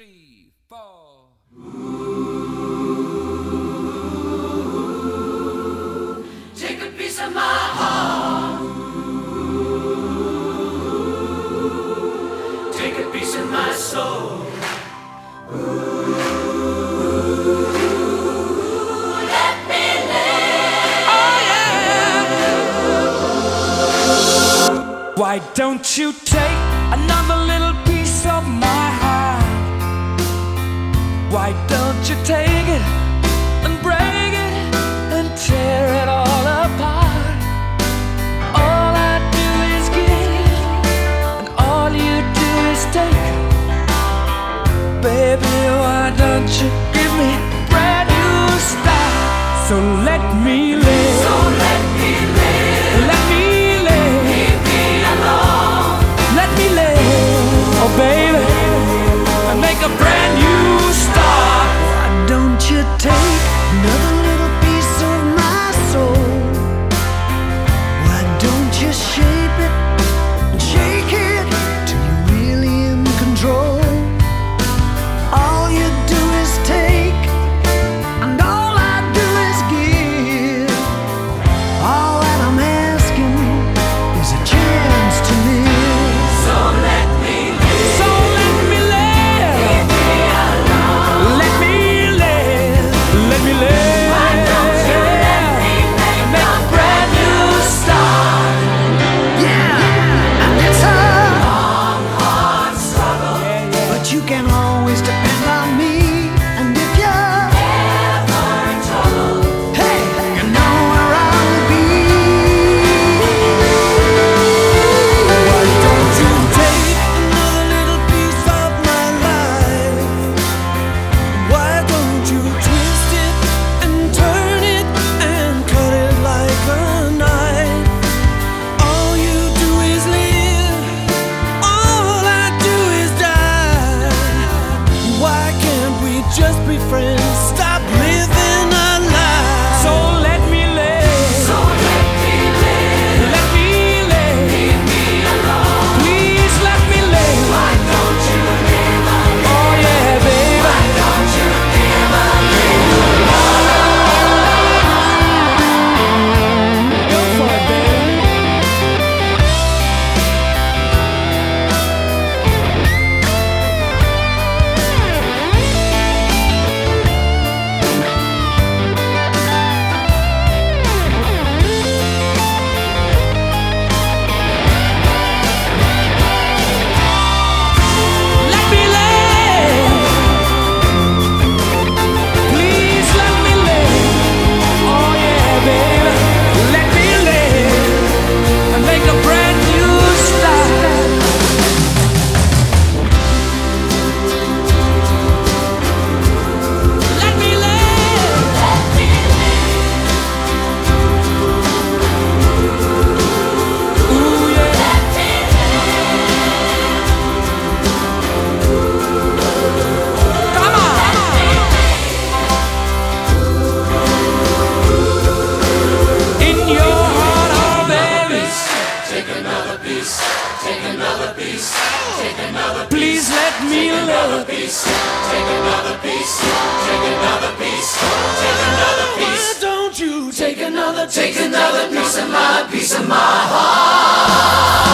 three, four. Take a piece of my heart. Take a piece of my soul. Let me live. Oh yeah. Why don't you take another little piece of my heart? Why don't you take it and break it and tear it all apart? All I do is give, and all you do is take. Baby, why don't you give me a brand new start? So let me live. So let me live. Let me live. Leave me alone. Let me live. Oh baby, and make a brand new start. Why don't you take another little piece of my soul? Why don't you shape it and shake it till you're really in control? All you do is take, and all I do is give. All that I'm asking is a chance to live. So let me live. So let me live. Leave me alone. Let me live. Let me live. Why don't you let me make a brand new start? Yeah, and it's a Long, hard struggle. but you can always depend on me. And if you're, Ever in trouble. hey, you know where I'll be. Why don't you take another little piece of my life? Why don't you twist it and turn it and cut it like a knife? All you do is live, all I do is die. Why can't we just be friends? Stop living a lie. So let me live. So let me live. Let me live. Leave me alone. Please let me live. Why don't you give a Oh yeah, baby. Why don't you give a Go for it, baby. Let me live. Please let me live. Oh yeah, baby. Let me live and make a brand new start. Let me live. Ooh yeah. Come on. In your heart, oh baby. Take another piece. Take another piece. Take another Please let me live. piece. Take another piece. Take another piece. Take another piece. Why don't you Take another piece of my heart.